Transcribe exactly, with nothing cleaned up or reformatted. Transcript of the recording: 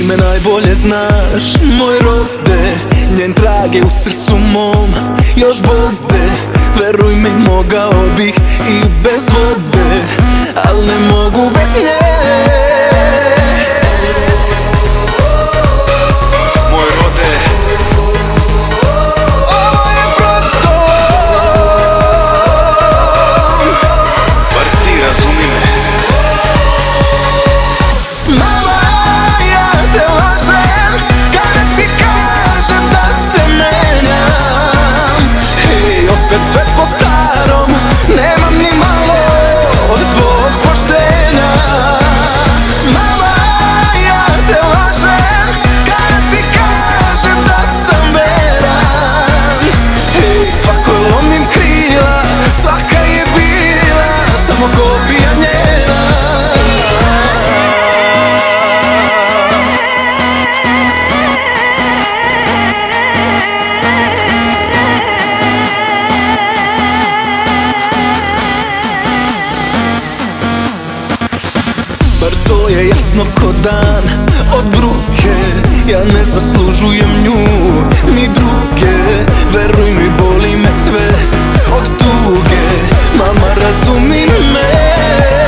Ti me najbolje znaš, moj rode. Njen trag je u srcu mom još bode. Veruj mi, mogao bih i bez vode, al ne mogu bez nje. Moj rode, ovo je Proton. bar ti razumi me. Mama, ja te lažem kada ti kažem da se menjam. I opet sve po starom, nemam ni malo od tvog poštenja. Mama, ja te lažem kada ti kažem da sam veran. I svako lomim krila, svaka je bila samo kopija njena. Bar to je jasno ko dan od bruke. Ja ne zaslužujem nju ni druge. Veruj mi, boli me sve od tuge. Mama, razumi me.